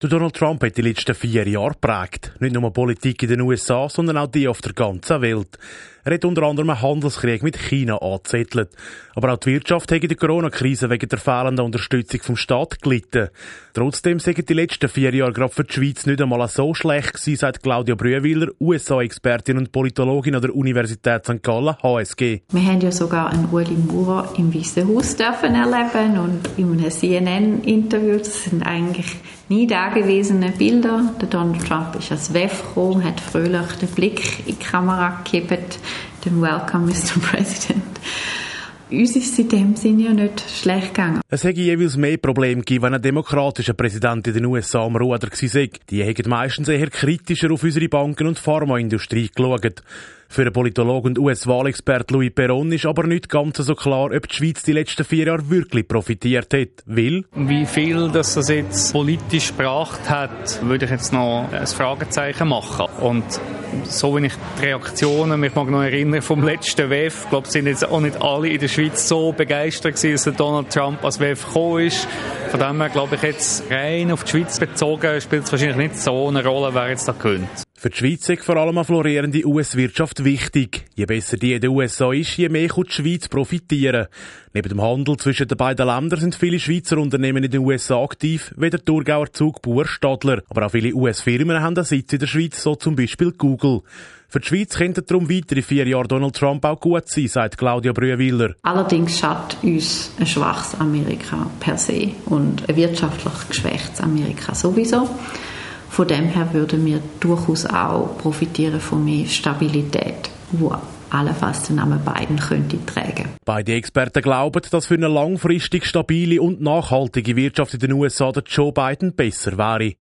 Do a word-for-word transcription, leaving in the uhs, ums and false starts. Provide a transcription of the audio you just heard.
Der Donald Trump hat die letzten vier Jahre geprägt. Nicht nur die Politik in den U S A, sondern auch die auf der ganzen Welt. Er hat unter anderem einen Handelskrieg mit China angezettelt. Aber auch die Wirtschaft hat in der Corona-Krise wegen der fehlenden Unterstützung vom Staat gelitten. Trotzdem sind die letzten vier Jahre gerade für die Schweiz nicht einmal so schlecht gewesen, sagt Claudia Brühwiller, U S A-Expertin und Politologin an der Universität Sankt Gallen, H S G. Wir haben ja sogar einen Ueli Maurer im Weißen Haus dürfen erleben und in einem C N N-Interview. Das sind eigentlich nie dagewesene Bilder. Der Donald Trump ist als W E F gekommen, hat fröhlich den Blick in die Kamera gegeben, den Welcome, Mister President. Uns ist es in dem Sinne ja nicht schlecht gegangen. Es hätte jeweils mehr Probleme gegeben, wenn ein demokratischer Präsident in den U S A am Ruder gewesen wäre. Die hätten meistens eher kritischer auf unsere Banken- und Pharmaindustrie geschaut. Für den Politologen und U S-Wahlexpert Louis Perron ist aber nicht ganz so klar, ob die Schweiz die letzten vier Jahre wirklich profitiert hat. Weil wie viel das das jetzt politisch gebracht hat, würde ich jetzt noch ein Fragezeichen machen. Und so wie ich die Reaktionen, mich mag noch erinnern, vom letzten W E F, ich glaube, sind jetzt auch nicht alle in der Schweiz so begeistert gewesen, dass der Donald Trump als W E F gekommen ist. Von dem her glaube ich jetzt rein auf die Schweiz bezogen, spielt es wahrscheinlich nicht so eine Rolle, wer jetzt da gewinnt. Für die Schweiz ist vor allem eine florierende U S-Wirtschaft wichtig. Je besser die in den U S A ist, je mehr kann die Schweiz profitieren. Neben dem Handel zwischen den beiden Ländern sind viele Schweizer Unternehmen in den U S A aktiv, wie der Thurgauer Zug Bauer Stadler. Aber auch viele U S-Firmen haben einen Sitz in der Schweiz, so zum Beispiel Google. Für die Schweiz könnten darum weitere vier Jahre Donald Trump auch gut sein, sagt Claudia Brühwiller. Allerdings schadet uns ein schwaches Amerika per se und ein wirtschaftlich geschwächtes Amerika sowieso. Von dem her würden wir durchaus auch profitieren von mehr Stabilität, die allenfalls den Namen Biden könnte tragen. Beide Experten glauben, dass für eine langfristig stabile und nachhaltige Wirtschaft in den U S A der Joe Biden besser wäre.